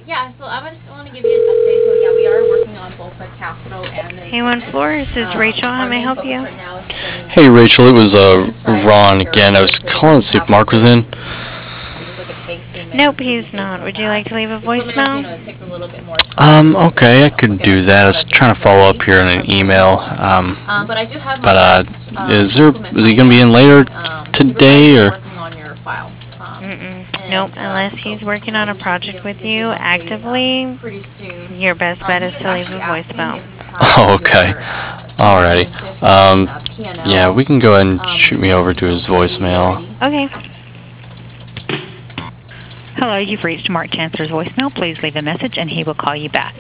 Yeah, so I just want to give you an update. So yeah, we are working on both the capital and the K1 equipment. Floor, this is Rachel. How Our may I main help focus you? right now is getting Hey Rachel, it was the business side Ron taken care again. I of was first, so calling to the see if capital Mark was in. business, just like a bank statement, Nope, proof of he's things not. like Would you that. like to leave a Equipment, voicemail? it takes a little bit more time to Okay, I could look at do everything that. I so was that trying to everything's follow up ready here in for an email. implementation. But I do have my But next is equipment he gonna be in later today supervisor or? working on your file. Nope, And unless so he's working on a we should be project able to with give you you an update actively, pretty soon. your best bet He is is to leave a actually asking voicemail. if you Oh, have okay. your Alrighty. 2015 Yeah, P&L we can go ahead and shoot me over to his voicemail. Okay. Hello, you've reached Mark Chancellor's voicemail. Please leave a message and he will call you back.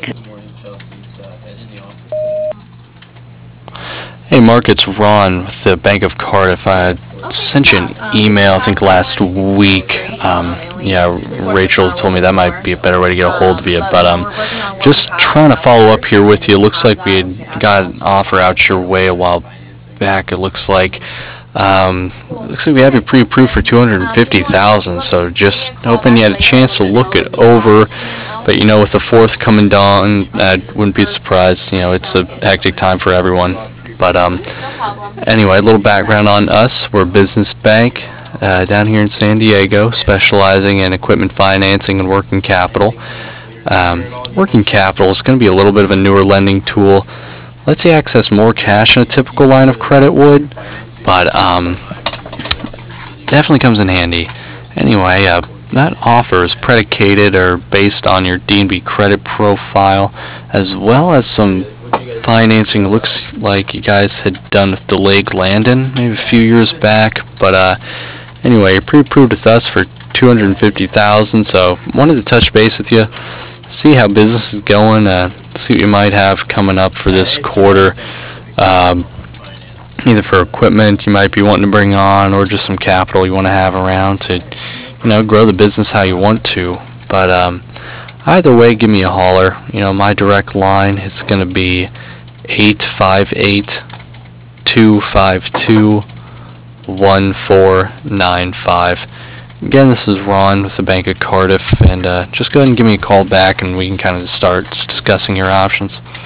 Hey Mark, it's Ron with the Bank of Cardiff. I sent you an email, I think last week. Yeah, Rachel told me that might be a better way to get a hold of you, but just trying to follow up here with you. Looks like we had got an offer out your way a while back. It looks like we have you pre-approved for $250,000. So just hoping you had a chance to look it over. But with the fourth coming down, I wouldn't be surprised. It's a hectic time for everyone. But anyway, a little background on us. We're a business bank down here in San Diego, specializing in equipment financing and working capital. Working capital is going to be a little bit of a newer lending tool. Lets you access more cash than a typical line of credit would, but definitely comes in handy. Anyway, that offer is predicated or based on your D&B credit profile, as well as some financing. It looks like you guys had done with Delayed Landon maybe a few years back, but anyway, you're pre-approved with us for $250,000. So wanted to touch base with you, see how business is going, see what you might have coming up for this quarter. Either for equipment you might be wanting to bring on, or just some capital you want to have around to, grow the business how you want to. But either way, give me a holler. My direct line is going to be 858-252-1495. Again, this is Ron with the Bank of Cardiff, and just go ahead and give me a call back, and we can kind of start discussing your options.